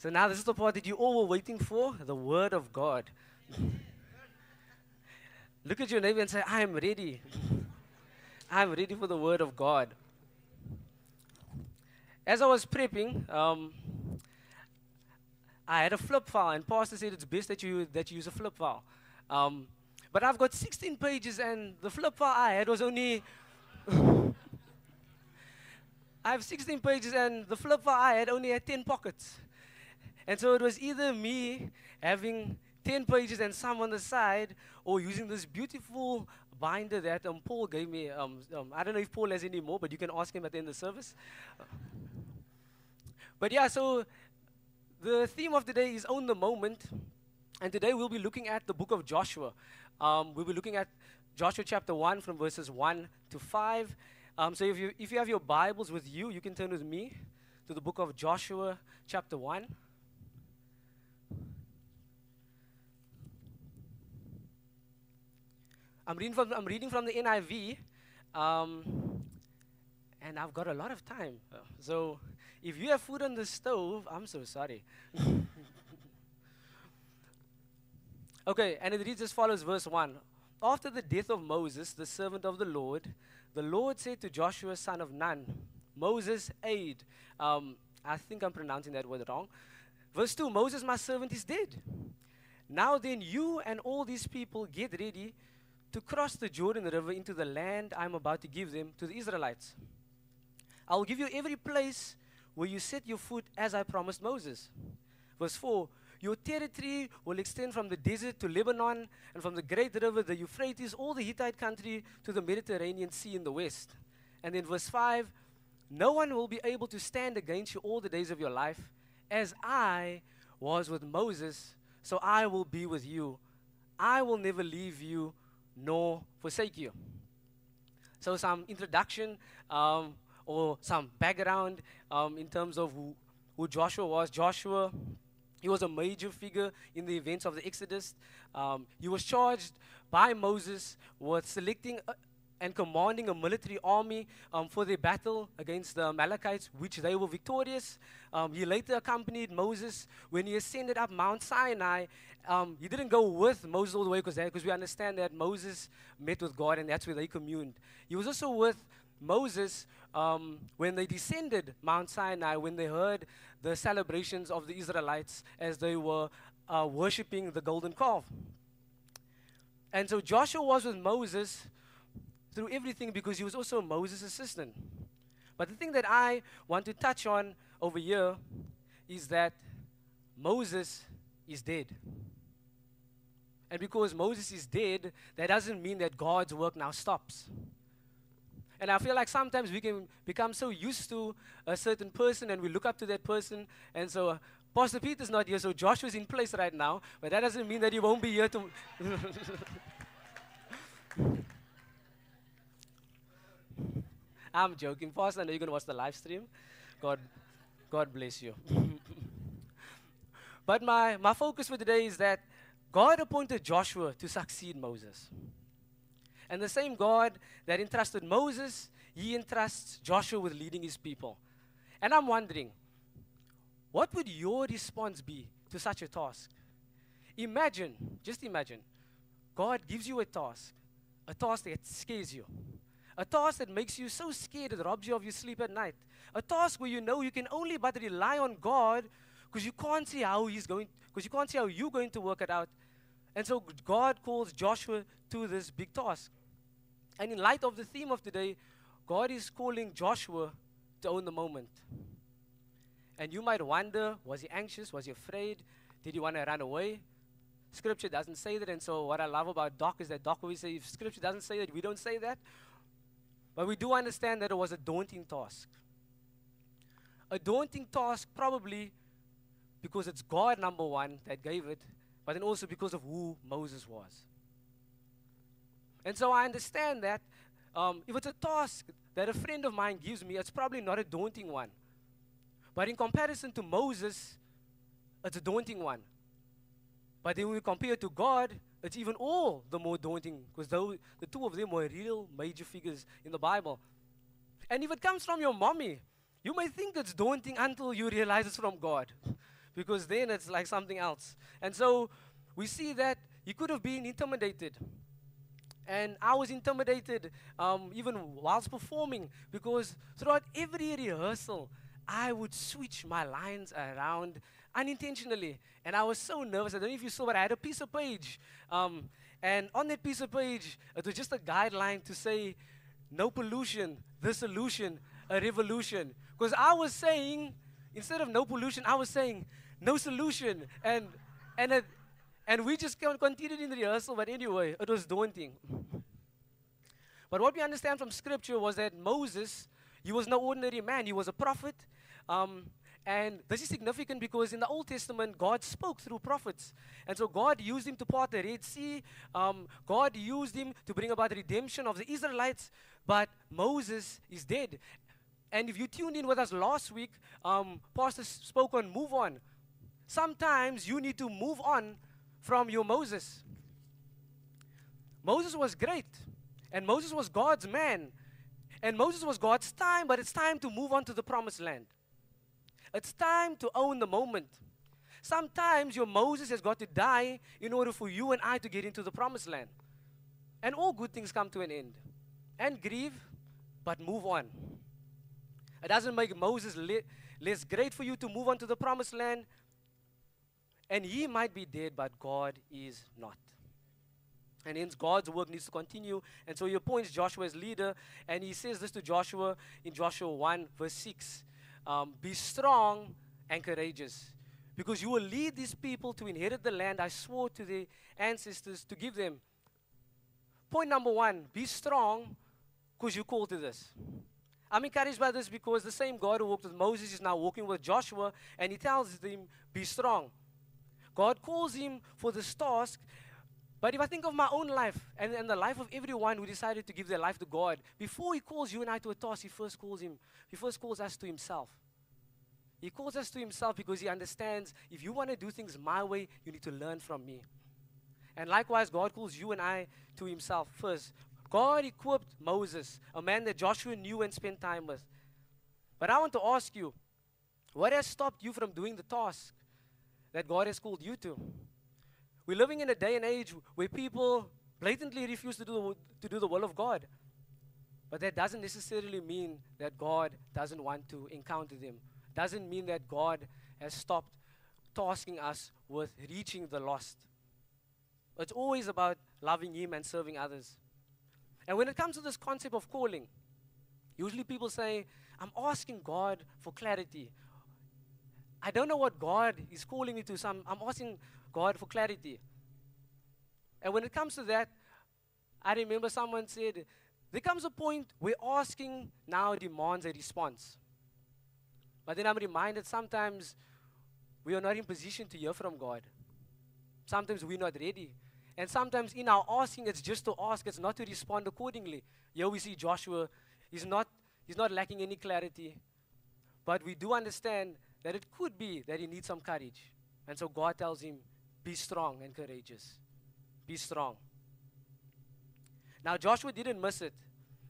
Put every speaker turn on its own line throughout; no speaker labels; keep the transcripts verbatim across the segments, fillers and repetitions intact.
So now this is the part that you all were waiting for, the Word of God. Look at your neighbor and say, I am ready. I'm ready for the Word of God. As I was prepping, um, I had a flip file, and Pastor said it's best that you that you use a flip file. Um, but I've got sixteen pages, and the flip file I had was only. I have sixteen pages, and the flip file I had only had ten pockets. And so it was either me having ten pages and some on the side, or using this beautiful binder that um, Paul gave me. Um, um, I don't know if Paul has any more, but you can ask him at the end of the service. But yeah, so the theme of today is Own the Moment. And today we'll be looking at the book of Joshua. Um, we'll be looking at Joshua chapter one from verses one to five. Um, so if you, if you have your Bibles with you, you can turn with me to the book of Joshua chapter one. I'm reading from, I'm reading from the N I V, um, and I've got a lot of time. Uh, So if you have food on the stove, I'm so sorry. Okay, and it reads as follows, verse one. After the death of Moses, the servant of the Lord, the Lord said to Joshua, son of Nun, Moses' aide. Um, I think I'm pronouncing that word wrong. Verse two, Moses, my servant, is dead. Now then, you and all these people get ready to cross the Jordan River into the land I'm about to give them to the Israelites. I will give you every place where you set your foot as I promised Moses. Verse four, your territory will extend from the desert to Lebanon, and from the great river, the Euphrates, all the Hittite country, to the Mediterranean Sea in the west. And then verse five, no one will be able to stand against you all the days of your life. As I was with Moses, so I will be with you. I will never leave you nor forsake you. So some introduction um, or some background um, in terms of who, who Joshua was. Joshua, he was a major figure in the events of the Exodus. Um, he was charged by Moses with selecting a, and commanding a military army um, for their battle against the Amalekites, which they were victorious. Um, he later accompanied Moses when he ascended up Mount Sinai. Um, he didn't go with Moses all the way because we understand that Moses met with God and that's where they communed. He was also with Moses um, when they descended Mount Sinai, when they heard the celebrations of the Israelites as they were uh, worshiping the golden calf. And so Joshua was with Moses through everything because he was also Moses' assistant. But the thing that I want to touch on over here is that Moses is dead. And because Moses is dead, that doesn't mean that God's work now stops. And I feel like sometimes we can become so used to a certain person and we look up to that person. And so uh, Pastor Peter's not here, so Joshua's in place right now. But that doesn't mean that he won't be here to... I'm joking. Pastor, I know you're going to watch the live stream. God, God bless you. But my, my focus for today is that God appointed Joshua to succeed Moses. And the same God that entrusted Moses, he entrusts Joshua with leading his people. And I'm wondering, what would your response be to such a task? Imagine, just imagine, God gives you a task, a task that scares you. A task that makes you so scared it robs you of your sleep at night. A task where you know you can only but rely on God because you can't see how he's going, because you can't see how you're going to work it out. And so God calls Joshua to this big task. And in light of the theme of today, God is calling Joshua to own the moment. And you might wonder, was he anxious? Was he afraid? Did he want to run away? Scripture doesn't say that. And so what I love about Doc is that Doc always says, if Scripture doesn't say that, we don't say that. But we do understand that it was a daunting task. A daunting task probably because it's God, number one, that gave it, but then also because of who Moses was. And so I understand that um, if it's a task that a friend of mine gives me, it's probably not a daunting one. But in comparison to Moses, it's a daunting one. But then when we compare it to God, it's even all the more daunting because the two of them were real major figures in the Bible. And if it comes from your mommy, you may think it's daunting until you realize it's from God. because then it's like something else. And so we see that he could have been intimidated. And I was intimidated um, even whilst performing, because throughout every rehearsal, I would switch my lines around unintentionally. And I was so nervous. I don't know if you saw, but I had a piece of page. Um, and on that piece of page, it was just a guideline to say, no pollution, the solution, a revolution. Because I was saying, instead of no pollution, I was saying, no solution. And, and it, And we just continued in the rehearsal, but anyway, it was daunting. But what we understand from Scripture was that Moses, he was no ordinary man. He was a prophet. Um, and this is significant because in the Old Testament, God spoke through prophets. And so God used him to part the Red Sea. Um, God used him to bring about redemption of the Israelites. But Moses is dead. And if you tuned in with us last week, um, Pastor spoke on move on. Sometimes you need to move on from your Moses. Moses was great, and Moses was God's man, and Moses was God's time, but it's time to move on to the promised land. It's time to own the moment. Sometimes your Moses has got to die in order for you and I to get into the promised land. And all good things come to an end. And grieve, but move on. It doesn't make Moses le- less great for you to move on to the promised land. And he might be dead, but God is not. And hence God's work needs to continue. And so he appoints Joshua as leader. And he says this to Joshua in Joshua one verse six. Um, be strong and courageous, because you will lead these people to inherit the land I swore to their ancestors to give them. Point number one, be strong because you're called to this. I'm encouraged by this because the same God who walked with Moses is now walking with Joshua, and he tells him, be strong. God calls him for this task. But if I think of my own life and, and the life of everyone who decided to give their life to God, before he calls you and I to a task, he first calls him, he first calls us to himself. He calls us to himself because he understands if you want to do things my way, you need to learn from me. And likewise, God calls you and I to himself first. God equipped Moses, a man that Joshua knew and spent time with. But I want to ask you, what has stopped you from doing the task that God has called you to? We're living in a day and age where people blatantly refuse to do the, to do the will of God. But that doesn't necessarily mean that God doesn't want to encounter them. Doesn't mean that God has stopped tasking us with reaching the lost. It's always about loving him and serving others. And when it comes to this concept of calling, usually people say, I'm asking God for clarity. I don't know what God is calling me to, so I'm, I'm asking God for clarity. And when it comes to that, I remember someone said, there comes a point where asking now demands a response. But then I'm reminded sometimes we are not in position to hear from God. Sometimes we're not ready. And sometimes in our asking, it's just to ask, it's not to respond accordingly. Here we see Joshua, he's not, he's not lacking any clarity. But we do understand that it could be that he needs some courage. And so God tells him, be strong and courageous. Be strong. Now Joshua didn't miss it.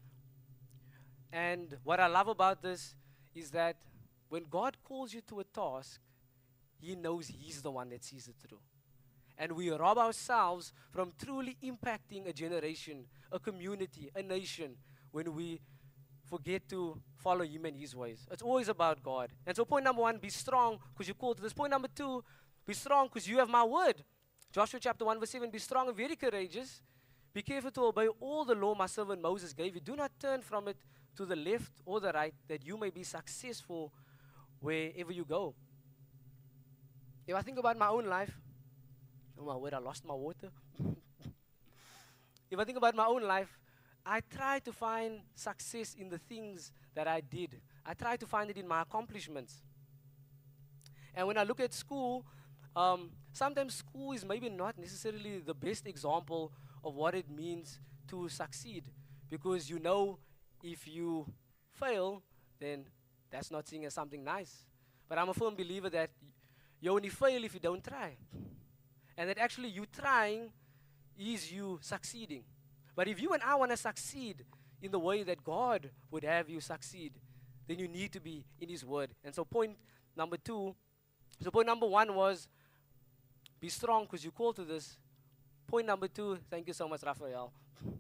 And what I love about this is that when God calls you to a task, he knows he's the one that sees it through. And we rob ourselves from truly impacting a generation, a community, a nation, when we forget to follow him and his ways. It's always about God. And so point number one, be strong because you're called to this. Point number two, be strong because you have my word. Joshua chapter one verse seven, be strong and very courageous. Be careful to obey all the law my servant Moses gave you. Do not turn from it to the left or the right, that you may be successful wherever you go. If I think about my own life, oh my word, I lost my water. If I think about my own life, I try to find success in the things that I did. I try to find it in my accomplishments. And when I look at school, um, sometimes school is maybe not necessarily the best example of what it means to succeed. Because you know, if you fail, then that's not seen as something nice. But I'm a firm believer that you only fail if you don't try. And that actually you trying is you succeeding. But if you and I want to succeed in the way that God would have you succeed, then you need to be in his word. And so point number two So point number one was be strong because you called to this. Point number two, thank you so much, Raphael.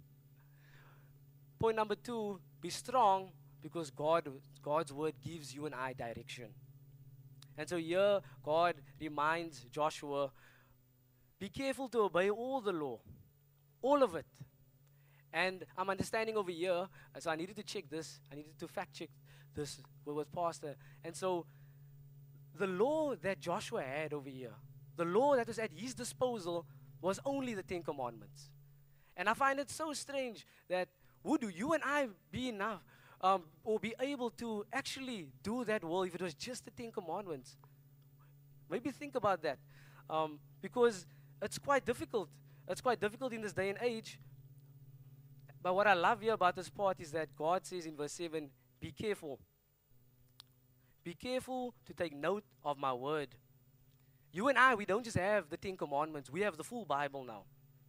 Point number two, be strong because God, God's word gives you and I direction. And so here, God reminds Joshua, be careful to obey all the law, all of it. And I'm understanding over here, so I needed to check this. I needed to fact check this with Pastor. And so the law that Joshua had over here, the law that was at his disposal was only the Ten Commandments. And I find it so strange that would you and I be enough um, or be able to actually do that well if it was just the Ten Commandments? Maybe think about that. Um, because it's quite difficult. It's quite difficult in this day and age. But what I love here about this part is that God says in verse seven, be careful. Be careful to take note of my word. You and I, we don't just have the Ten Commandments. We have the full Bible now.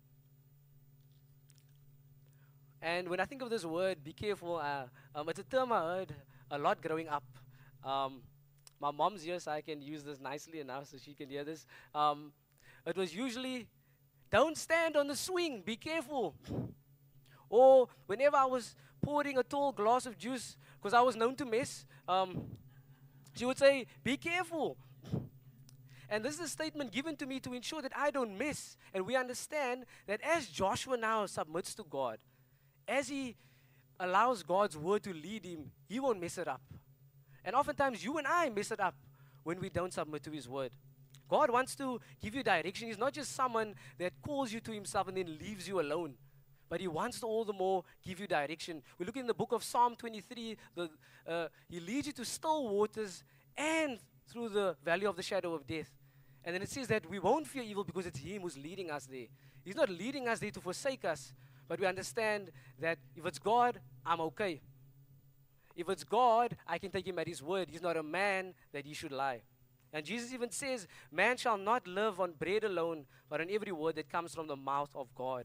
And when I think of this word, be careful, uh, um, it's a term I heard a lot growing up. Um, my mom's here, so I can use this nicely enough so she can hear this. Um, it was usually, don't stand on the swing, be careful. Or whenever I was pouring a tall glass of juice, because I was known to mess, um, she would say, be careful. And this is a statement given to me to ensure that I don't miss. And we understand that as Joshua now submits to God, as he allows God's word to lead him, he won't mess it up. And oftentimes you and I mess it up when we don't submit to his word. God wants to give you direction. He's not just someone that calls you to himself and then leaves you alone. But he wants to all the more give you direction. We look in the book of Psalm twenty-three. The, uh, he leads you to still waters and through the valley of the shadow of death. And then it says that we won't fear evil because it's him who's leading us there. He's not leading us there to forsake us. But we understand that if it's God, I'm okay. If it's God, I can take him at his word. He's not a man that he should lie. And Jesus even says, man shall not live on bread alone, but on every word that comes from the mouth of God.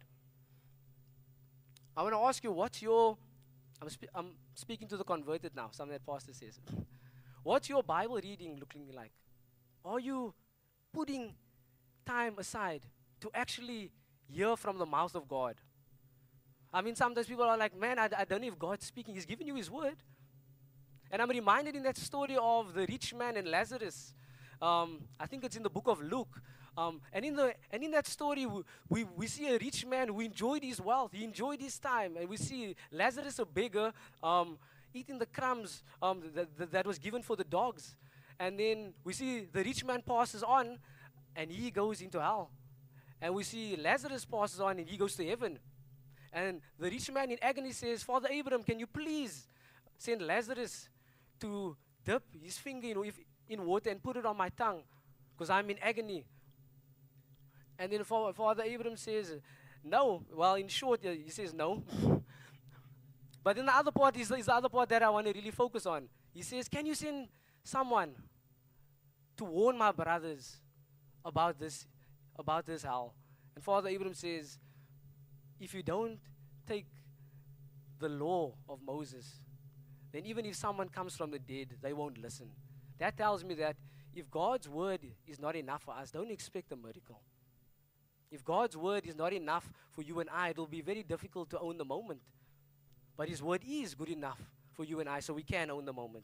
I want to ask you, what's your, I'm, spe- I'm speaking to the converted now, something that Pastor says. What's your Bible reading looking like? Are you putting time aside to actually hear from the mouth of God? I mean, sometimes people are like, man, I, I don't know if God's speaking. He's giving you his word. And I'm reminded in that story of the rich man and Lazarus. Um, I think it's in the book of Luke. Um, and in the and in that story, we, we, we see a rich man who enjoyed his wealth. He enjoyed his time. And we see Lazarus, a beggar, um, eating the crumbs um, that, that, that was given for the dogs. And then we see the rich man passes on, and he goes into hell. And we see Lazarus passes on, and he goes to heaven. And the rich man in agony says, Father Abraham, can you please send Lazarus to dip his finger in, if, in water and put it on my tongue, because I'm in agony. And then Father Abraham says, no. Well, in short, he says no. But then the other part is, is the other part that I want to really focus on. He says, can you send someone to warn my brothers about this, about this hell? And Father Abraham says, if you don't take the law of Moses, then even if someone comes from the dead, they won't listen. That tells me that if God's word is not enough for us, don't expect a miracle. If God's word is not enough for you and I, it will be very difficult to own the moment. But his word is good enough for you and I, so we can own the moment.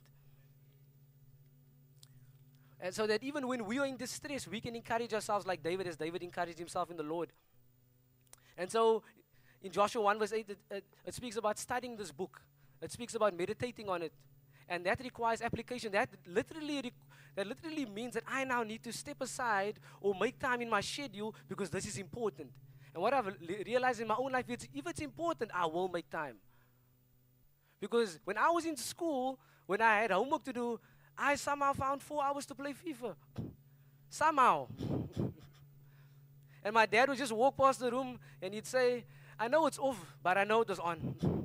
And so that even when we are in distress, we can encourage ourselves like David, as David encouraged himself in the Lord. And so in Joshua one verse eight, it, it, it speaks about studying this book. It speaks about meditating on it. And that requires application. That literally, re- that literally means that I now need to step aside or make time in my schedule because this is important. And what I've le- realized in my own life is if it's important, I will make time. Because when I was in school, when I had homework to do, I somehow found four hours to play FIFA. Somehow. And my dad would just walk past the room and he'd say, I know it's off, but I know it was on.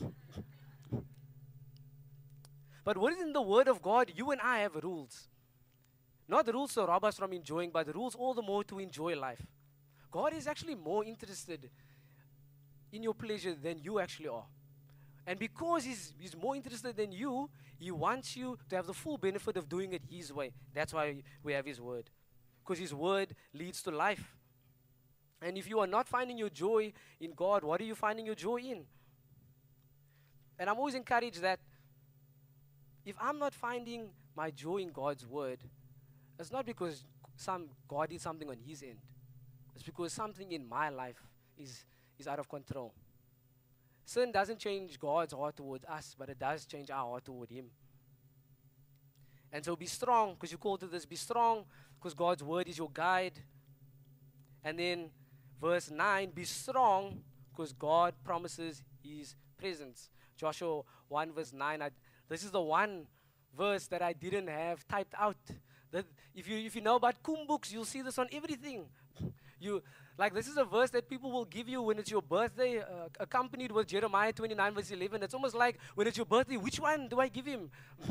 But within the Word of God, you and I have rules. Not the rules to rob us from enjoying, but the rules all the more to enjoy life. God is actually more interested in your pleasure than you actually are. And because he's, he's more interested than you, he wants you to have the full benefit of doing it his way. That's why we have his word. Because his word leads to life. And if you are not finding your joy in God, what are you finding your joy in? And I'm always encouraged that if I'm not finding my joy in God's word, it's not because some God did something on his end. It's because something in my life is, is out of control. Sin doesn't change God's heart towards us, but it does change our heart toward him. And so be strong, because you call to this, be strong, because God's word is your guide. And then verse nine, be strong, because God promises his presence. Joshua one verse nine, I, this is the one verse that I didn't have typed out. That if you if you know about Kum books, you'll see this on everything. You like this is a verse that people will give you when it's your birthday, uh, accompanied with Jeremiah twenty-nine verse eleven. It's almost like when it's your birthday, which one do I give him?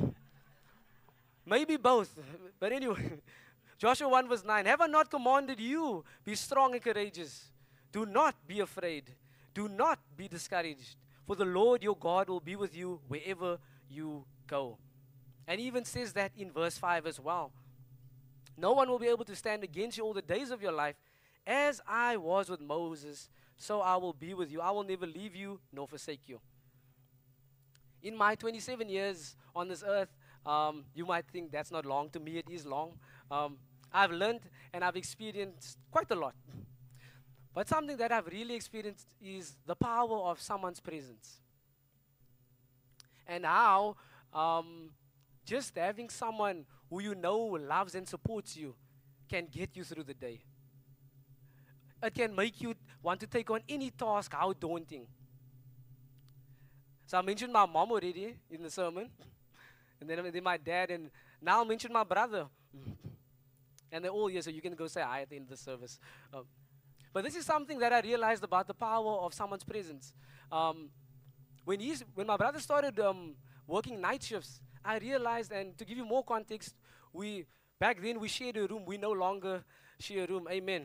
Maybe both. But anyway, Joshua one verse nine. Have I not commanded you? Be strong and courageous. Do not be afraid. Do not be discouraged. For the Lord your God will be with you wherever you go. And he even says that in verse five as well. No one will be able to stand against you all the days of your life. As I was with Moses, so I will be with you. I will never leave you nor forsake you. In my twenty-seven years on this earth, um, you might think that's not long. To me, it is long. Um, I've learned and I've experienced quite a lot. But something that I've really experienced is the power of someone's presence. And how um, just having someone who you know loves and supports you can get you through the day. It can make you want to take on any task, how daunting. So I mentioned my mom already in the sermon. And then, then my dad, and now I'll mention my brother. And they're all here, so you can go say hi at the end of the service. Um, but this is something that I realized about the power of someone's presence. Um, when, he's, when my brother started um, working night shifts, I realized, and to give you more context, we back then we shared a room. We no longer share a room. Amen.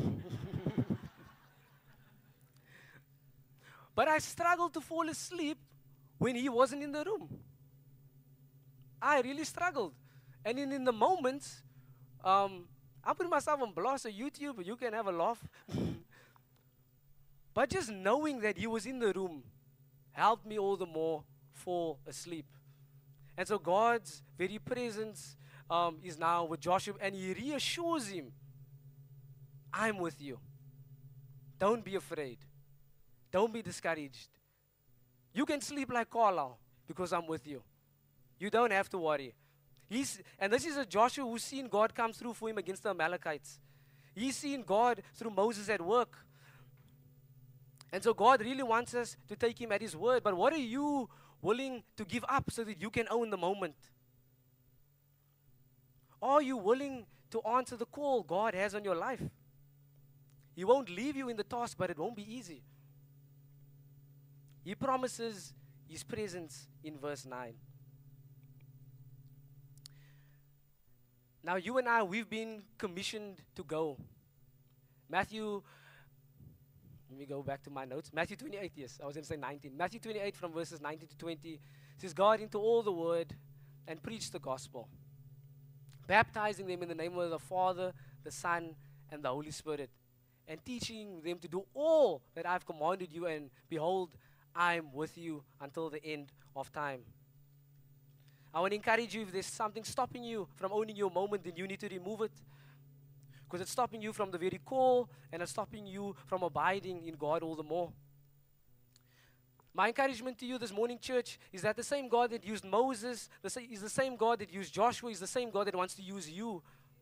But I struggled to fall asleep when he wasn't in the room. I really struggled. And in, in the moments, um, I'm putting myself on blogs or YouTube, you can have a laugh. But just knowing that he was in the room helped me all the more fall asleep. And so God's very presence um, is now with Joshua, and he reassures him, I'm with you. Don't be afraid. Don't be discouraged. You can sleep like Carlisle because I'm with you. You don't have to worry. He's, and this is a Joshua who's seen God come through for him against the Amalekites. He's seen God through Moses at work. And so God really wants us to take him at his word. But what are you willing to give up so that you can own the moment? Are you willing to answer the call God has on your life? He won't leave you in the task, but it won't be easy. He promises his presence in verse nine. Now, you and I, we've been commissioned to go. Matthew, let me go back to my notes. Matthew twenty-eight, yes, I was going to say nineteen. Matthew twenty-eight from verses nineteen to twenty says, "Go out into all the word and preach the gospel, baptizing them in the name of the Father, the Son, and the Holy Spirit, and teaching them to do all that I've commanded you, and behold, I am with you until the end of time." I want to encourage you, if there's something stopping you from owning your moment, then you need to remove it. Because it's stopping you from the very call, and it's stopping you from abiding in God all the more. My encouragement to you this morning, church, is that the same God that used Moses the sa- is the same God that used Joshua, is the same God that wants to use you.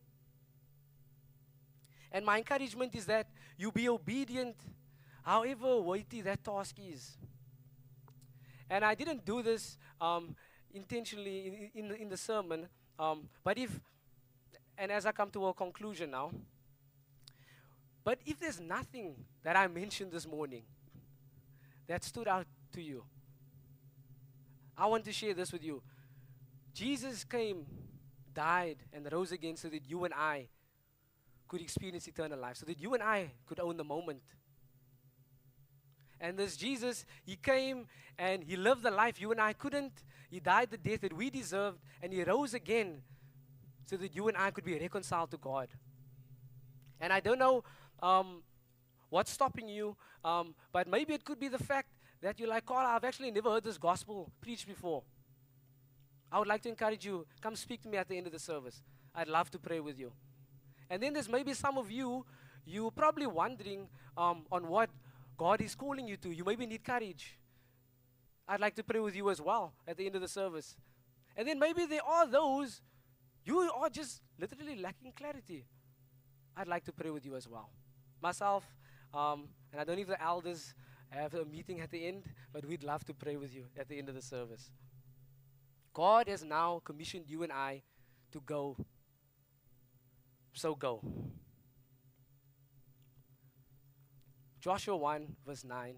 And my encouragement is that you be obedient, however weighty that task is. And I didn't do this um, intentionally in, in, the, in the sermon, um, but if, and as I come to a conclusion now, but if there's nothing that I mentioned this morning that stood out to you, I want to share this with you. Jesus came, died, and rose again so that you and I could experience eternal life, so that you and I could own the moment. And this Jesus, he came and he lived the life you and I couldn't. He died the death that we deserved, and he rose again so that you and I could be reconciled to God. And I don't know um, what's stopping you, um, but maybe it could be the fact that you're like, Carl, I've actually never heard this gospel preached before. I would like to encourage you, come speak to me at the end of the service. I'd love to pray with you. And then there's maybe some of you, you're probably wondering um, on what God is calling you to. You maybe need courage. I'd like to pray with you as well at the end of the service. And then maybe there are those, you are just literally lacking clarity. I'd like to pray with you as well. Myself, um, and I don't know if the elders have a meeting at the end, but we'd love to pray with you at the end of the service. God has now commissioned you and I to go. So go. Joshua one, verse nine.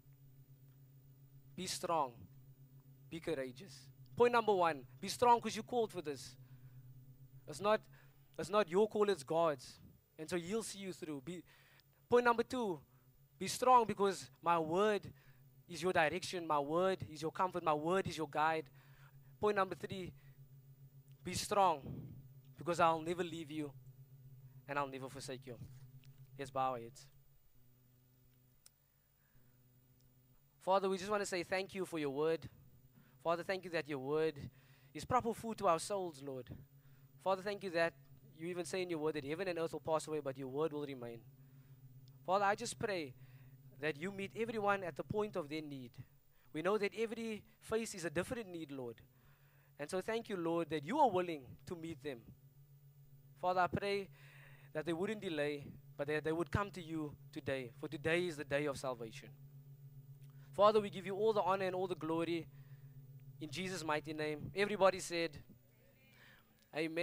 Be strong. Be courageous. Point number one, be strong because you called for this. It's not, it's not your call, it's God's. And so he'll see you through. Be, point number two, be strong because my word is your direction. My word is your comfort. My word is your guide. Point number three, be strong because I'll never leave you and I'll never forsake you. Let's bow our heads. Father, we just want to say thank you for your word. Father, thank you that your word is proper food to our souls, Lord. Father, thank you that you even say in your word that heaven and earth will pass away, but your word will remain. Father, I just pray that you meet everyone at the point of their need. We know that every face is a different need, Lord. And so thank you, Lord, that you are willing to meet them. Father, I pray that they wouldn't delay, but that they would come to you today, for today is the day of salvation. Father, we give you all the honor and all the glory in Jesus' mighty name. Everybody said, Amen.